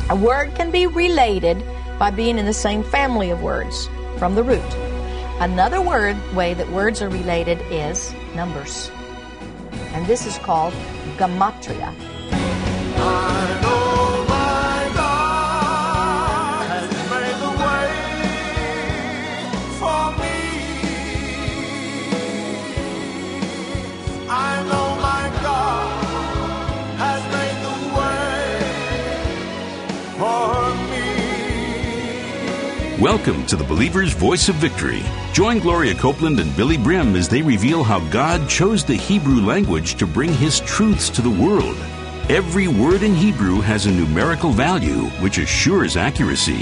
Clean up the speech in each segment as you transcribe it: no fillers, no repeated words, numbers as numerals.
A word can be related by being in the same family of words from the root. Another way that words are related is numbers. And this is called gematria. I know my God has made the way for me. I know my God has made the way for me. Welcome to the Believer's Voice of Victory. Join Gloria Copeland and Billy Brim as they reveal how God chose the Hebrew language to bring His truths to the world. Every word in Hebrew has a numerical value which assures accuracy.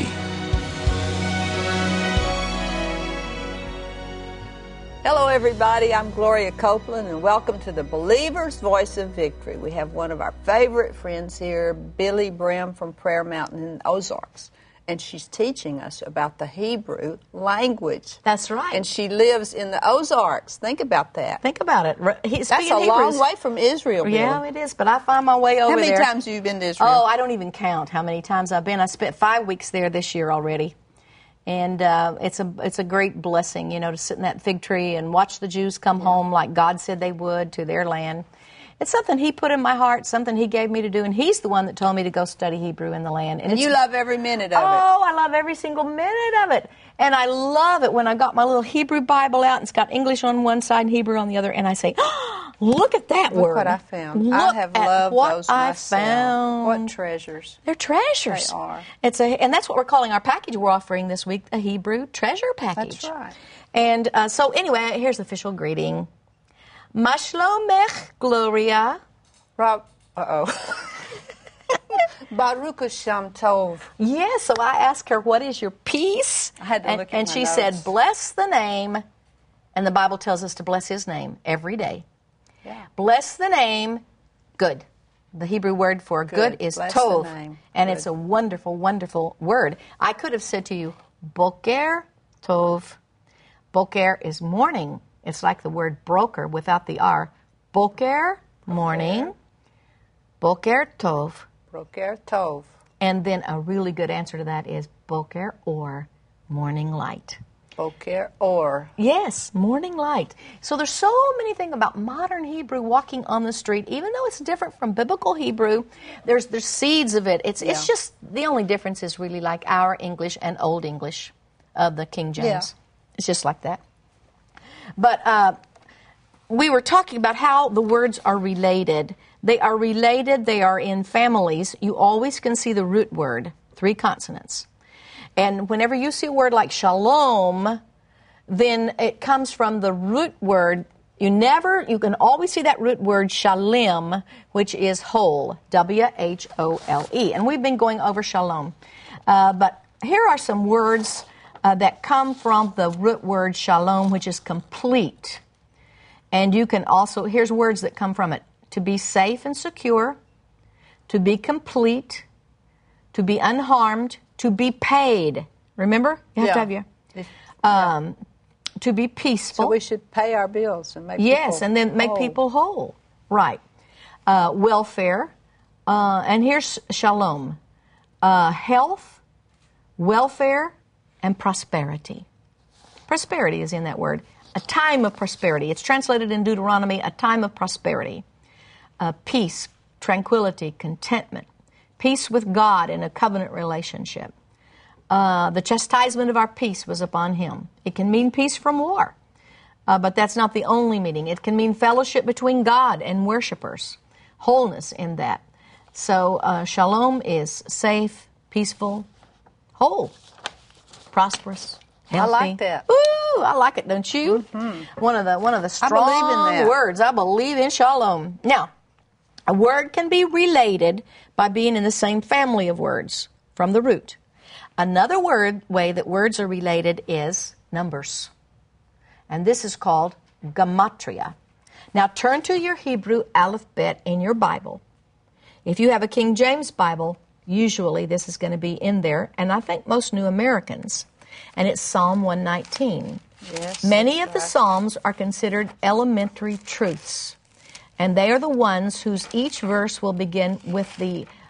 Hello, everybody. I'm Gloria Copeland, and welcome to the Believer's Voice of Victory. We have one of our favorite friends here, Billy Brim from Prayer Mountain in the Ozarks. And she's teaching us about the Hebrew language. That's right. And she lives in the Ozarks. Think about that. Think about it. That's a long way from Israel, Bill. Yeah, it is, but I find my way over there. How many times have you been to Israel? Oh, I don't even count how many times I've been. I spent 5 weeks there this year already. And it's a great blessing, you know, to sit in that fig tree and watch the Jews come home like God said they would to their land. It's something He put in my heart, something He gave me to do, and He's the one that told me to go study Hebrew in the land. And you love every minute of it. Oh, I love every single minute of it. And I love it when I got my little Hebrew Bible out, and it's got English on one side and Hebrew on the other, and I say, oh, look at that word. Look what I found. Look I have loved those I myself. found. What treasures. They're treasures. They are. And that's what we're calling our package we're offering this week, a Hebrew treasure package. That's right. And so anyway, here's the official greeting. Mashlomech, Gloria. Baruch Hashem Tov. Yes, so I asked her, what is your peace? I had to look at and my she notes. said, bless the name. And the Bible tells us to bless His name every day. Yeah. Bless the name, good. The Hebrew word for good is Bless the tov. name. And Good. it's a wonderful, wonderful word. I could have said to you, boker tov. Boker is morning. It's like the word broker without the R. Boker, morning. Boker tov. Boker Tov. And then a really good answer to that is boker or morning light. Boker or. Yes, morning light. So there's so many things about modern Hebrew walking on the street. Even though it's different from biblical Hebrew, there's seeds of it. It's just, the only difference is really like our English and Old English of the King James. Yeah. It's just like that. But we were talking about how the words are related. They are related. They are in families. You always can see the root word, 3 consonants. And whenever you see a word like shalom, then it comes from the root word. You can always see that root word shalem, which is whole, W-H-O-L-E. And we've been going over shalom. But here are some words that come from the root word shalom, which is complete. And you can also, here's words that come from it. To be safe and secure, to be complete, to be unharmed, to be paid. Remember? You have to have your... to be peaceful. So we should pay our bills and make Yes, and then make people whole. Right. Welfare. And here's shalom. Health, welfare, and prosperity. Prosperity is in that word. A time of prosperity. It's translated in Deuteronomy, a time of prosperity. Peace, tranquility, contentment. Peace with God in a covenant relationship. The chastisement of our peace was upon Him. It can mean peace from war, but that's not the only meaning. It can mean fellowship between God and worshipers, wholeness in that. So shalom is safe, peaceful, whole, prosperous, healthy. I like that. Ooh, I like it, don't you? Mm-hmm. One of the strong I believe in that. words. I believe in shalom. Now, a word can be related by being in the same family of words from the root. Another way that words are related is numbers. And this is called gematria. Now turn to your Hebrew alphabet in your Bible. If you have a King James Bible, usually this is going to be in there, and I think most New Americans. And it's Psalm 119. Yes, Many of the right. Psalms are considered elementary truths. And they are the ones whose each verse will begin with the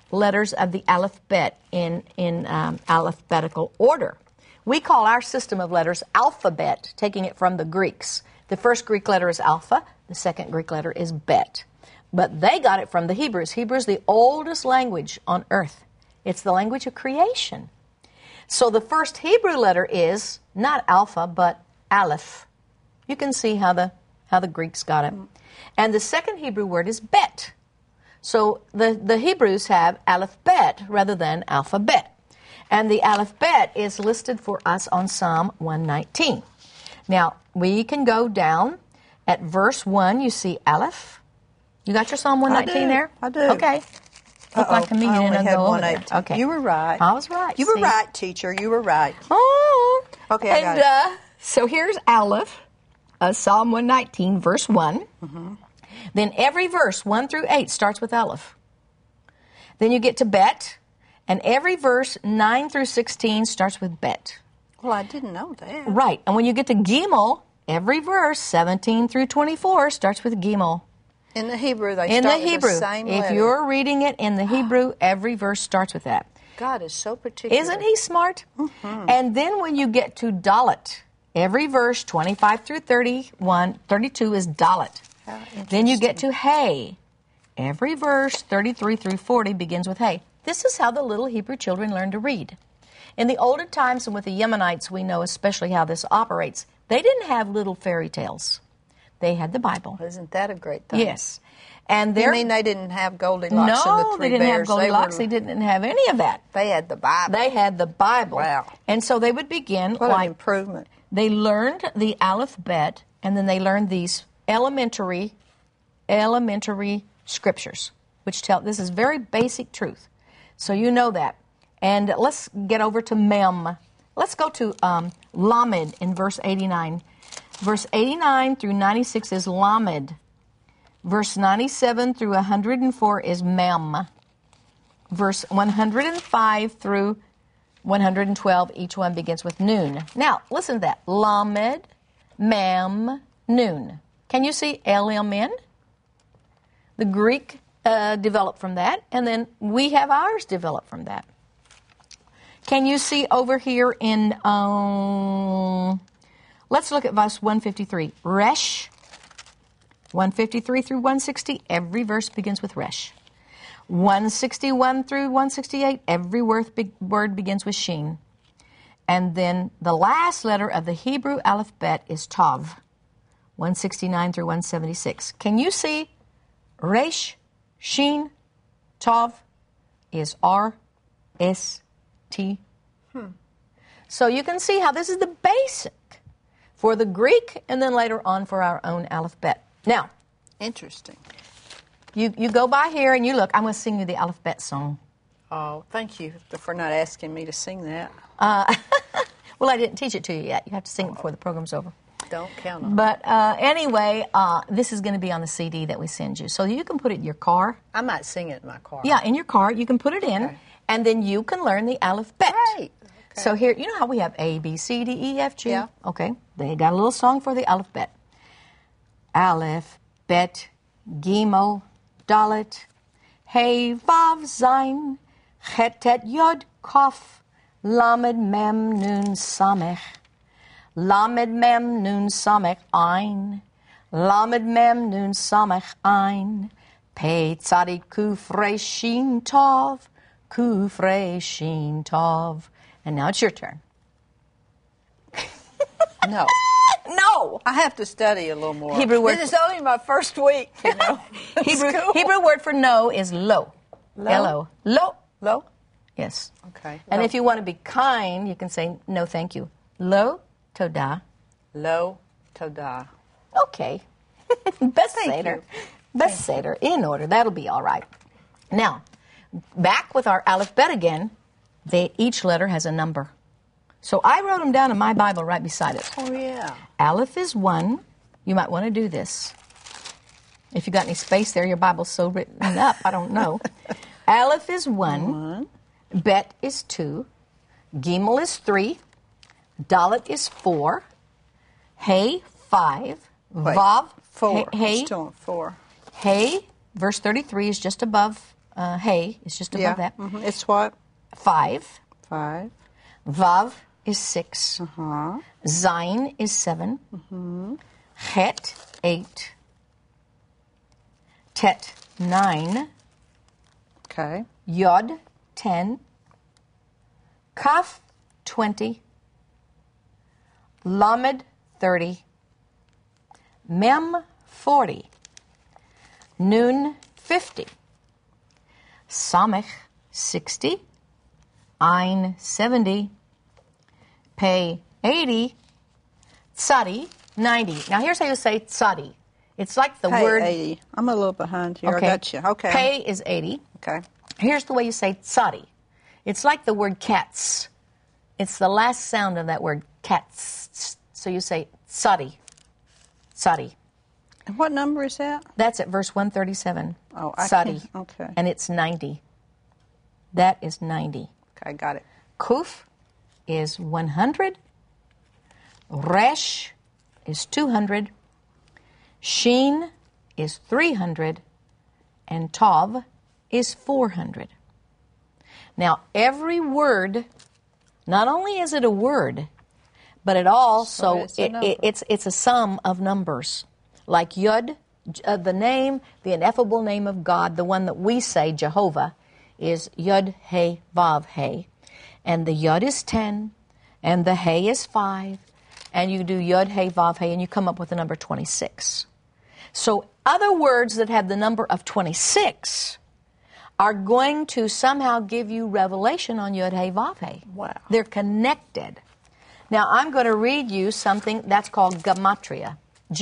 letters of the alphabet in alphabetical order. We call our system of letters alphabet, taking it from the Greeks. The first Greek letter is alpha. The second Greek letter is bet. But they got it from the Hebrews. Hebrew is the oldest language on earth. It's the language of creation. So the first Hebrew letter is not alpha, but aleph. You can see how the Greeks got it. And the second Hebrew word is bet. So the Hebrews have aleph-bet rather than alphabet. And the aleph-bet is listed for us on Psalm 119. Now, we can go down at verse 1. You see aleph. You got your Psalm 119 there? I do. Okay. Look like to me you didn't go over there. 118. Okay. You were right. I was right. You were right, teacher. You were right. Oh. Okay, I got it. So here's aleph, Psalm 119, verse 1. Mm-hmm. Then every verse, 1 through 8, starts with aleph. Then you get to bet, and every verse, 9 through 16, starts with bet. Well, I didn't know that. Right. And when you get to gimel, every verse, 17 through 24, starts with gimel. In the Hebrew, they start with the same letter. If you're reading it in the Hebrew, every verse starts with that. God is so particular. Isn't he smart? Mm-hmm. And then when you get to dalet, every verse, 25 through 32 is dalet. Then you get to hey. Every verse, 33 through 40, begins with hey. This is how the little Hebrew children learn to read. In the olden times and with the Yemenites, we know especially how this operates. They didn't have little fairy tales. They had the Bible. Isn't that a great thing? Yes. And you mean they didn't have Goldilocks and the No, Three Bears? they didn't have Goldilocks. They didn't have any of that. They had the Bible. They had the Bible. Wow. And so they would begin What an improvement. They learned the alphabet, and then they learned these elementary scriptures, which tell, this is very basic truth. So you know that. And let's get over to Mem. Let's go to Lamed in verse 89. Verse 89 through 96 is Lamed. Verse 97 through 104 is Mem. Verse 105 through 112, each one begins with Nun. Now, listen to that. Lamed, Mem, Nun. Can you see L-M-N? The Greek developed from that, and then we have ours developed from that. Can you see over here in, let's look at verse 153. Resh, 153 through 160, every verse begins with Resh. 161 through 168, every word begins with Shin. And then the last letter of the Hebrew alphabet is Tav, 169 through 176. Can you see Resh, Shin, Tav is R-S-T? So you can see how this is the basic for the Greek and then later on for our own alphabet. Now, interesting. You go by here and you look. I'm going to sing you the alphabet song. Oh, thank you for not asking me to sing that. Well, I didn't teach it to you yet. You have to sing it before the program's over. Don't count on it. But anyway, this is going to be on the CD that we send you. So you can put it in your car. I might sing it in my car. Yeah, in your car. You can put it in, Okay. and then you can learn the alphabet. Great. Okay. So here, you know how we have A, B, C, D, E, F, G? Yeah. Okay. They got a little song for the alphabet. Aleph, Bet, Gimel, Dalet, Hey, Vav, Zayin, Chet, Tet, Yod, Kof, Lamed, Mem, Nun, Samech, Lamed, Mem, Nun, Samech, Ein, Lamed, Mem, Nun, Samech, Ein, Pei, Tzadik, Kuf, Re, Shin, Tov, Kuf, Re, Shin, Tov. And now it's your turn. No. No! I have to study a little more. Hebrew word This is only my first week, you know. Hebrew word for no is lo. Lo? L-O. Lo. Lo? Yes. Okay. And Lo. if you want to be kind, you can say no thank you. Lo, toda. Lo, toda. Okay. Best Thank Seder. you. Best Seder. In order. That'll be all right. Now, back with our alphabet again. Each letter has a number. So I wrote them down in my Bible right beside it. Oh, yeah. Aleph is 1. You might want to do this. If you got any space there, your Bible's so written up, I don't know. Aleph is 1. Bet is 2. Gimel is 3. Dalet is 4. Hey, 5. Wait, Vav, 4. Hey, Still on 4. Hey, verse 33 is just above Hey is just above that. Mm-hmm. It's what? 5. 5. Vav is 6. Uh-huh. Zayin is 7. Het, 8. Tet, 9. Okay. Yod, 10. Kaf, 20. Lamed, 30. Mem, 40. Nun, 50. Samech, 60. Ein, 70. Pei, 80. Tzadi, 90. Now here's how you say tzadi. It's like the Pei, word... 80. I'm a little behind here. Okay. I got you. Okay. Pei is 80. Okay. Here's the way you say tzadi. It's like the word cats. It's the last sound of that word, cats. So you say tzadi. Tzadi. And what number is that? That's at verse 137. Oh, I Tzadi. can't- okay. And it's 90. That is 90. Okay, got it. Kuf is 100. Resh is 200. Sheen is 300. And Tav is 400. Now, every word, not only is it a word, but it also, it's a number. it's a sum of numbers. Like Yod, the name, the ineffable name of God, the one that we say, Jehovah, is Yod, He, Vav, He. And the Yod is 10, and the He is 5, and you do Yod, He, Vav, He, and you come up with the number 26. So other words that have the number of 26 are going to somehow give you revelation on Yod, He, Vav, He. Wow. They're connected. Now, I'm going to read you something that's called Gematria,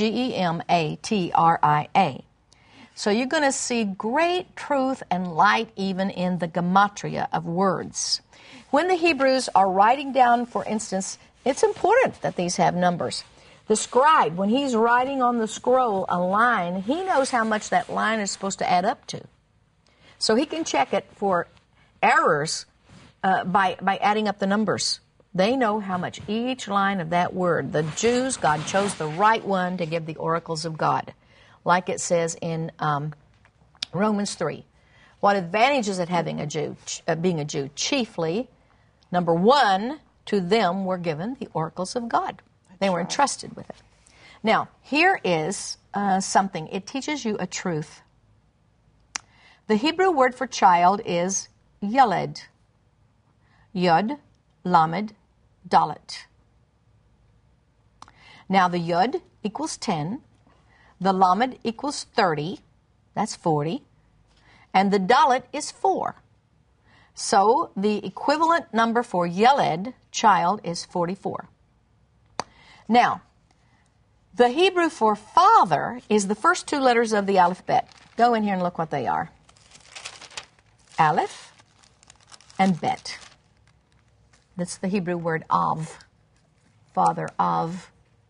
Gematria. So you're going to see great truth and light even in the Gematria of words. When the Hebrews are writing down, for instance, it's important that these have numbers. The scribe, when he's writing on the scroll a line, he knows how much that line is supposed to add up to. So he can check it for errors by adding up the numbers. They know how much each line of that word. The Jews, God chose the right one to give the oracles of God. Like it says in Romans 3. What advantage is it having a Jew, being a Jew? Chiefly, number one, to them were given the oracles of God. They were entrusted with it. Now, here is something. It teaches you a truth. The Hebrew word for child is yeled. Yod, lamed, dalet. Now, the yod equals 10. The lamed equals 30. That's 40. And the dalet is 4. So the equivalent number for yeled, child, is 44. Now, the Hebrew for father is the first 2 letters of the alphabet. Go in here and look what they are. Aleph and bet. That's the Hebrew word av. Father, av.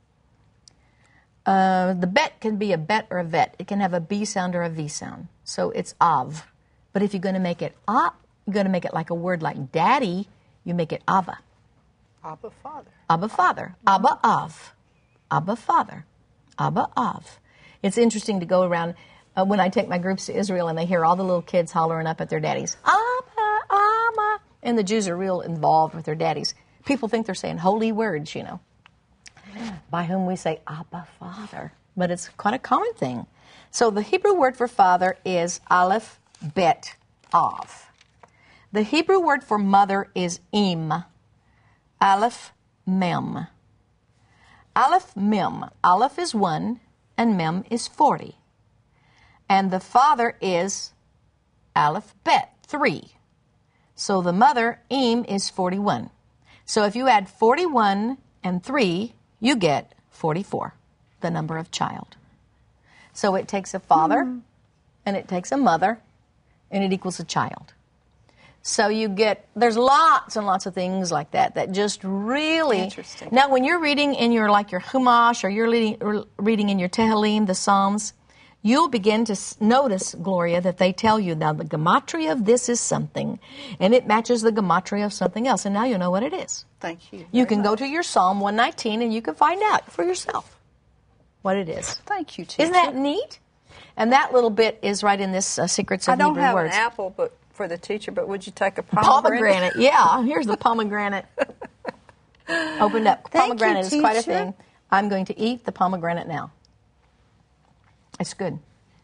The bet can be a bet or a vet. It can have a B sound or a V sound. So it's av. But if you're going to make it up, you're going to make it like a word like daddy, you make it Abba. Abba Father. Abba Father. Abba Av. Abba Father. Abba Av. It's interesting to go around when I take my groups to Israel and they hear all the little kids hollering up at their daddies. Abba, Abba. And the Jews are real involved with their daddies. People think they're saying holy words, you know, by whom we say Abba Father. But it's quite a common thing. So the Hebrew word for father is Aleph, Bet, Av. The Hebrew word for mother is Im. Aleph, Mem. Aleph, Mem. Aleph is 1 and Mem is 40. And the father is Aleph, Bet, 3. So the mother, Im, is 41. So if you add 41 and 3, you get 44, the number of child. So it takes a father and it takes a mother and it equals a child. So you get, there's lots and lots of things like that just really... Interesting. Now, when you're reading in your Chumash or you're reading in your Tehillim, the Psalms, you'll begin to notice, Gloria, that they tell you, now the gematria of this is something, and it matches the gematria of something else, and now you know what it is. Thank you. You can go to your Psalm 119 and you can find out for yourself what it is. Thank you, teacher. Isn't that neat? And that little bit is right in this Secrets of I don't Hebrew have Words. an apple, but for the teacher. But would you take a pomegranate? Pomegranate, yeah. Here's the pomegranate. Opened up. Thank Pomegranate you, is quite a teacher. thing. I'm going to eat the pomegranate now. It's good.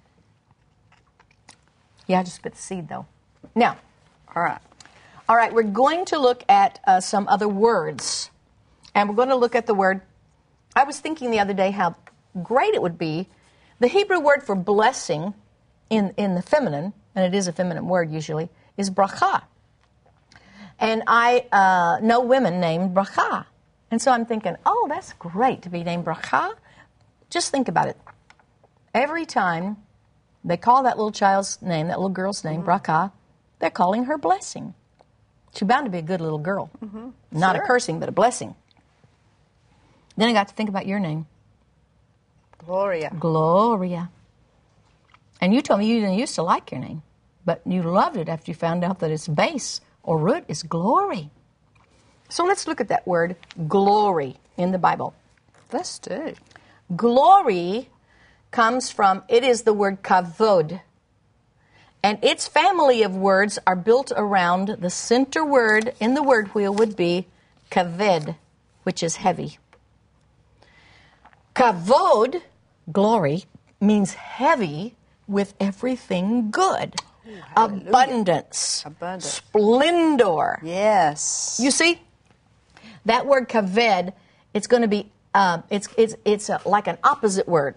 Yeah, just spit the seed, though. Now, All right. all right, we're going to look at some other words. And we're going to look at the word. I was thinking the other day how great it would be. The Hebrew word for blessing in the feminine, and it is a feminine word usually, is bracha. And I know women named bracha. And so I'm thinking, oh, that's great to be named bracha. Just think about it. Every time they call that little child's name, that little girl's name, bracha, they're calling her blessing. She's bound to be a good little girl. Not a Sure. cursing, but a blessing. Then I got to think about your name, Gloria. Gloria. And you told me you didn't used to like your name, but you loved it after you found out that its base or root is glory. So let's look at that word, glory, in the Bible. Let's do. Glory comes from, it is the word kavod. And its family of words are built around the center word in the word wheel would be kaved, which is heavy. Kavod, glory, means heavy with everything good. Abundance. Abundant. Splendor. Yes. You see, that word kaved, it's going to be, it's like an opposite word.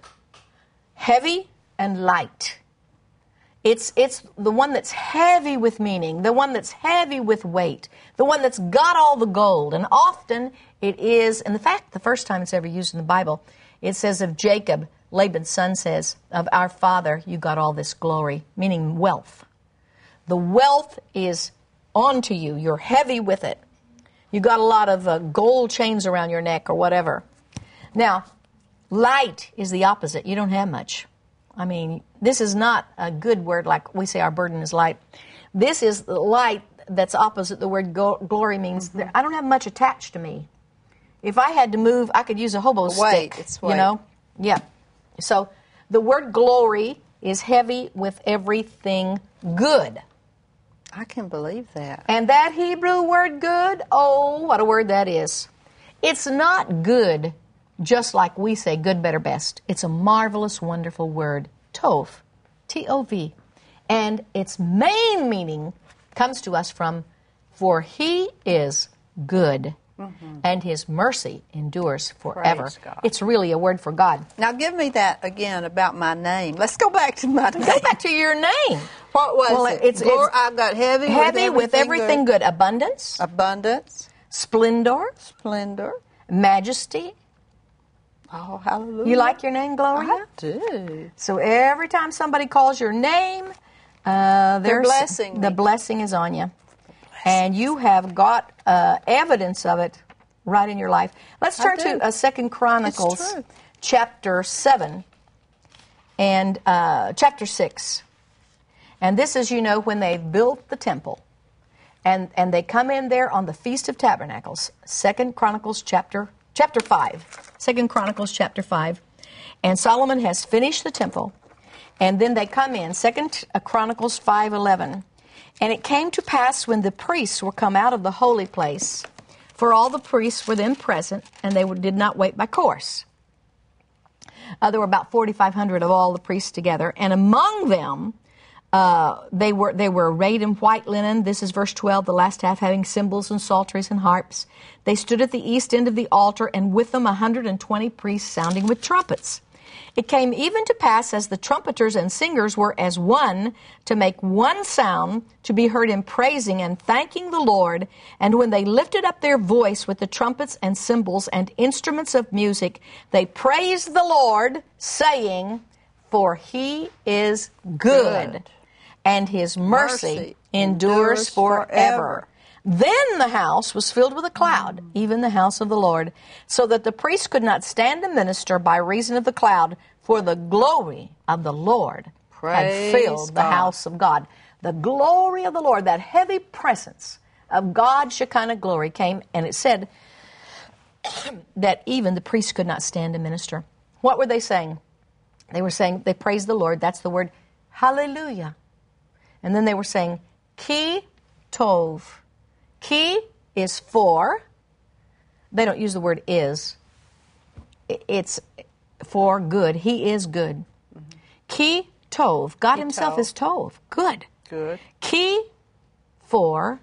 Heavy and light. It's the one that's heavy with meaning, the one that's heavy with weight, the one that's got all the gold. And often it is, in fact, the first time it's ever used in the Bible, it says of Jacob, Laban's son says, of our father, you got all this glory, meaning wealth. The wealth is onto you. You're heavy with it. You got a lot of gold chains around your neck or whatever. Now, light is the opposite. You don't have much. I mean, this is not a good word like we say our burden is light. This is the light that's opposite the word glory means I don't have much attached to me. If I had to move, I could use a hobo Weight, stick. it's You weight. know? Yeah. So the word glory is heavy with everything good. I can believe that. And that Hebrew word good, oh, what a word that is. It's not good just like we say good, better, best. It's a marvelous, wonderful word, tov, T-O-V. And its main meaning comes to us from, for he is good, and his mercy endures forever. Praise God. It's really a word for God. Now give me that again about my name. Let's go back to my name. Go back to your name. What was Well, it? it's I've got heavy with everything good. Abundance, Abundance, splendor, splendor. majesty. Oh, hallelujah. You like your name, Gloria? I do. So every time somebody calls your name, blessing the me. blessing is on you. And you have got evidence of it right in your life. Let's turn do. to 2 Chronicles It's true. chapter 7 and chapter 6. And this is, you know, when they built the temple. And they come in there on the Feast of Tabernacles, 2 Chronicles chapter 5. 2 Chronicles chapter 5. And Solomon has finished the temple. And then they come in, 2 Chronicles 5:11. And it came to pass when the priests were come out of the holy place, for all the priests were then present, and they did not wait by course. There were about 4,500 of all the priests together, and among them they were arrayed in white linen. This is verse 12, the last half, having cymbals and psalteries and harps. They stood at the east end of the altar, and with them 120 priests sounding with trumpets. It came even to pass, as the trumpeters and singers were as one, to make one sound, to be heard in praising and thanking the Lord. And when they lifted up their voice with the trumpets and cymbals and instruments of music, they praised the Lord, saying, for he is good, and his mercy endures forever. Then the house was filled with a cloud, even the house of the Lord, so that the priests could not stand to minister by reason of the cloud, for the glory of the Lord had filled the house of God. The glory of the Lord, that heavy presence of God's Shekinah glory came, and it said that even the priests could not stand to minister. What were they saying? They were saying, they praised the Lord. That's the word hallelujah. And then they were saying, ki tov. Ki is for. They don't use the word is. It's for good. He is good. Ki tov. God himself is tov. Good. Good. Ki for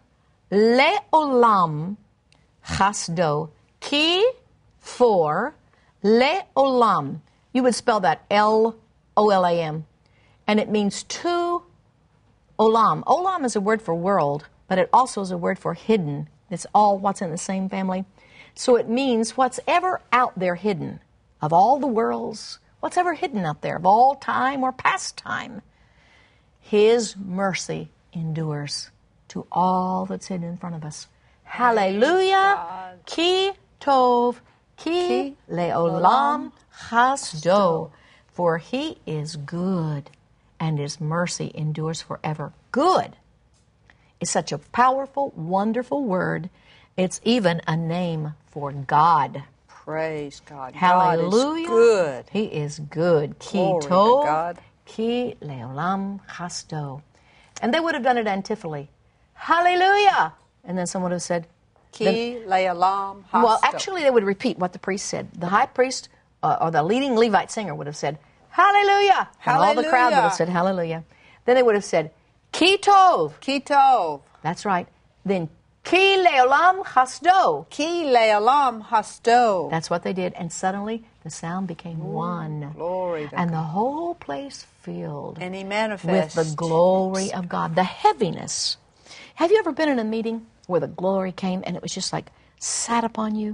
le'olam chasdo. Ki for le'olam. You would spell that L-O-L-A-M. And it means to olam. Olam is a word for world, but it also is a word for hidden. It's all what's in the same family. So it means what's ever out there hidden, of all the worlds, what's ever hidden out there, of all time or past time. His mercy endures to all that's hidden in front of us. Hallelujah. Ki tov, ki le'olam chasdo. For he is good, and his mercy endures forever. Good is such a powerful, wonderful word. It's even a name for God. Praise God. Hallelujah. God is good. He is good. Ki Glory to tov, God. ki le'olam chasdo. And they would have done it antiphonally. Hallelujah. And then someone would have said, Ki le'olam hasto. well, actually, they would repeat what the priest said. The high priest or the leading Levite singer would have said, hallelujah. And all the crowd would have said, hallelujah. Then they would have said, ki tov. Ki tov. That's right. Then ki le'olam chasdo. Ki le'olam hasto. That's what they did. And suddenly the sound became one. Glory to And God. the whole place filled And he with manifests the glory of God, the heaviness. Have you ever been in a meeting where the glory came and it was just like sat upon you?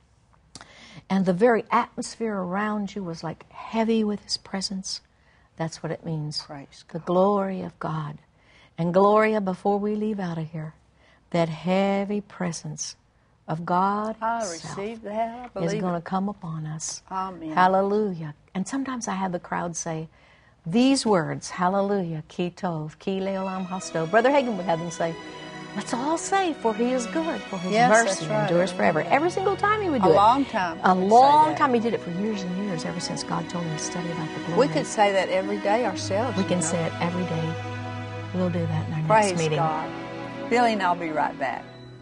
And the very atmosphere around you was like heavy with his presence. That's what it means. Praise The glory of God. And Gloria, before we leave out of here, that heavy presence of God I himself receive that. I is believe going to it. come upon us. Amen. Hallelujah. And sometimes I have the crowd say these words, hallelujah, ki tov, ki le'olam hasto. Brother Hagin would have them say, let's all say, for he is good, for his Yes, mercy that's right. endures forever. Every single time he would do A it. long time A he would say long that. time. He did it for years and years, ever since God told him to study about the glory. We could say that every day ourselves. We you can know. say it every day. We'll do that in our Praise next meeting. God. Billy and I'll be right back.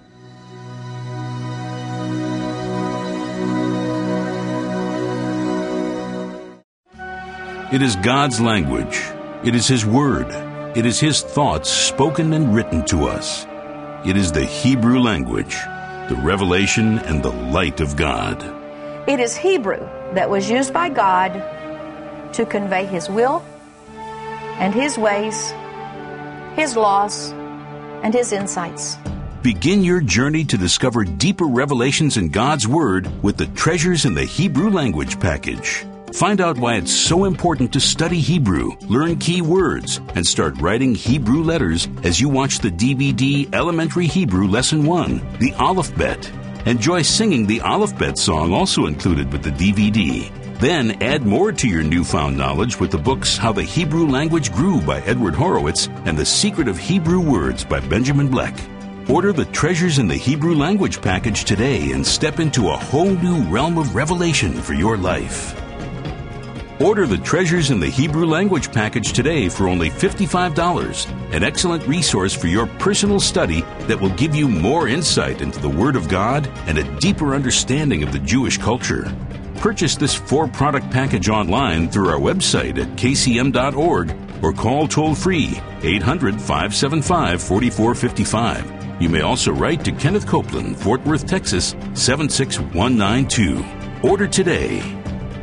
It is God's language. It is His Word. It is His thoughts spoken and written to us. It is the Hebrew language, the revelation and the light of God. It is Hebrew that was used by God to convey His will and His ways, His laws, and His insights. Begin your journey to discover deeper revelations in God's Word with the Treasures in the Hebrew Language package. Find out why it's so important to study Hebrew, learn key words, and start writing Hebrew letters as you watch the DVD Elementary Hebrew Lesson 1, The Aleph Bet. Enjoy singing the Aleph Bet song also included with the DVD. Then add more to your newfound knowledge with the books How the Hebrew Language Grew by Edward Horowitz and The Secret of Hebrew Words by Benjamin Bleck. Order the Treasures in the Hebrew Language package today and step into a whole new realm of revelation for your life. Order the Treasures in the Hebrew Language package today for only $55, an excellent resource for your personal study that will give you more insight into the Word of God and a deeper understanding of the Jewish culture. Purchase this 4-product package online through our website at kcm.org or call toll-free 800-575-4455. You may also write to Kenneth Copeland, Fort Worth, Texas 76192. Order today.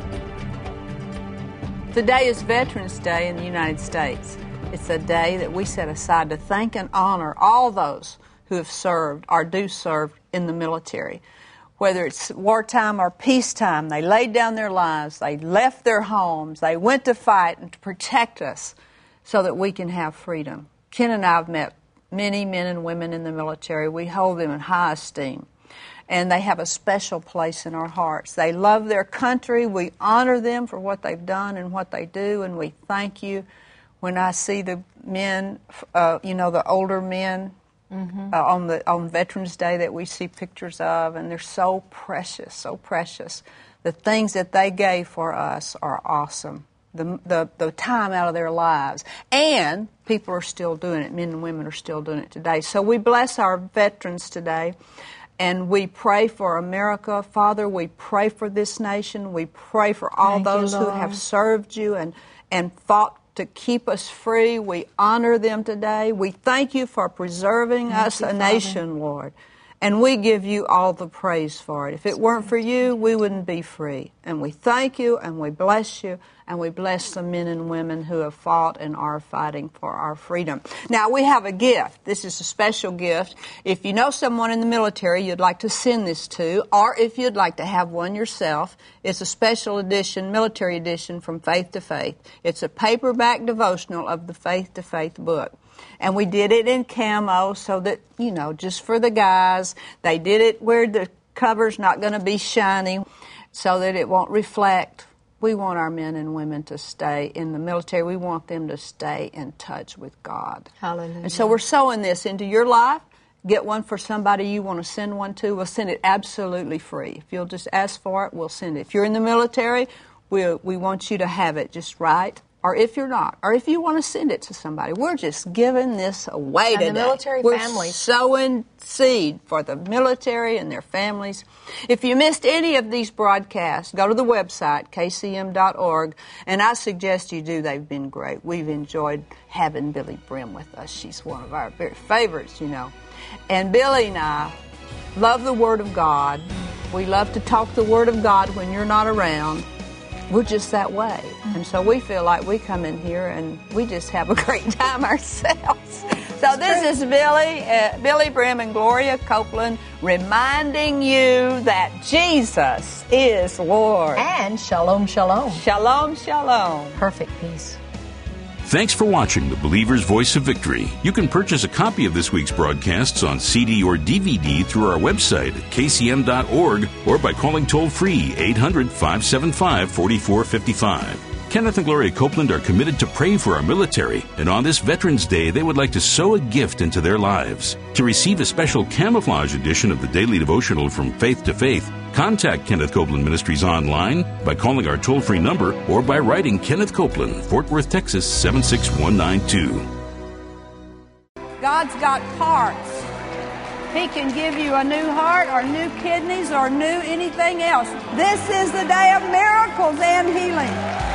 Today is Veterans Day in the United States. It's a day that we set aside to thank and honor all those who have served or do serve in the military. Whether it's wartime or peacetime, they laid down their lives, they left their homes, they went to fight and to protect us so that we can have freedom. Ken and I have met many men and women in the military. We hold them in high esteem. And they have a special place in our hearts. They love their country. We honor them for what they've done and what they do, and we thank you. When I see the men, the older men on Veterans Day that we see pictures of, and they're so precious, so precious. The things that they gave for us are awesome. the time out of their lives. And people are still doing it. Men and women are still doing it today. So we bless our veterans today. And we pray for America. Father, we pray for this nation. We pray for all those who have served you and fought to keep us free. We honor them today. We thank you for preserving us a nation, Lord. And we give you all the praise for it. If it weren't for you, we wouldn't be free. And we thank you, and we bless you, and we bless the men and women who have fought and are fighting for our freedom. Now, we have a gift. This is a special gift. If you know someone in the military you'd like to send this to, or if you'd like to have one yourself, it's a special edition, military edition from Faith to Faith. It's a paperback devotional of the Faith to Faith book. And we did it in camo so that, you know, just for the guys. They did it where the cover's not going to be shiny so that it won't reflect. We want our men and women to stay in the military. We want them to stay in touch with God. Hallelujah. And so we're sowing this into your life. Get one for somebody you want to send one to. We'll send it absolutely free. If you'll just ask for it, we'll send it. If you're in the military, we want you to have it just right. Or if you're not, or if you want to send it to somebody. We're just giving this away today. And the military We're families. sowing seed for the military and their families. If you missed any of these broadcasts, go to the website, kcm.org, and I suggest you do. They've been great. We've enjoyed having Billy Brim with us. She's one of our very favorites, you know. And Billy and I love the Word of God. We love to talk the Word of God when you're not around. We're just that way. And so we feel like we come in here and we just have a great time ourselves. So this is Billy Brim and Gloria Copeland reminding you that Jesus is Lord. And shalom, shalom. Shalom, shalom. Perfect peace. Thanks for watching The Believer's Voice of Victory. You can purchase a copy of this week's broadcasts on CD or DVD through our website at kcm.org or by calling toll-free 800-575-4455. Kenneth and Gloria Copeland are committed to pray for our military, and on this Veterans Day, they would like to sow a gift into their lives. To receive a special camouflage edition of the daily devotional from Faith to Faith, contact Kenneth Copeland Ministries online by calling our toll-free number or by writing Kenneth Copeland, Fort Worth, Texas 76192. God's got parts. He can give you a new heart or new kidneys or new anything else. This is the day of miracles and healing.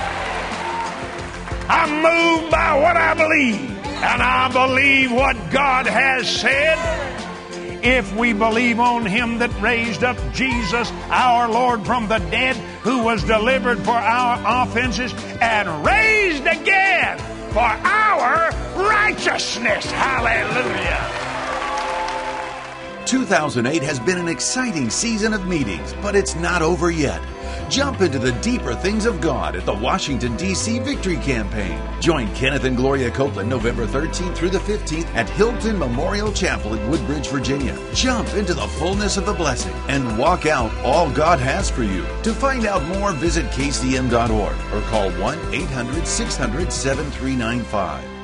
I'm moved by what I believe, and I believe what God has said. If we believe on Him that raised up Jesus, our Lord, from the dead, who was delivered for our offenses and raised again for our righteousness. Hallelujah. 2008 has been an exciting season of meetings, but it's not over yet. Jump into the deeper things of God at the Washington, D.C. Victory Campaign. Join Kenneth and Gloria Copeland November 13th through the 15th at Hilton Memorial Chapel in Woodbridge, Virginia. Jump into the fullness of the blessing and walk out all God has for you. To find out more, visit kcm.org or call 1-800-600-7395.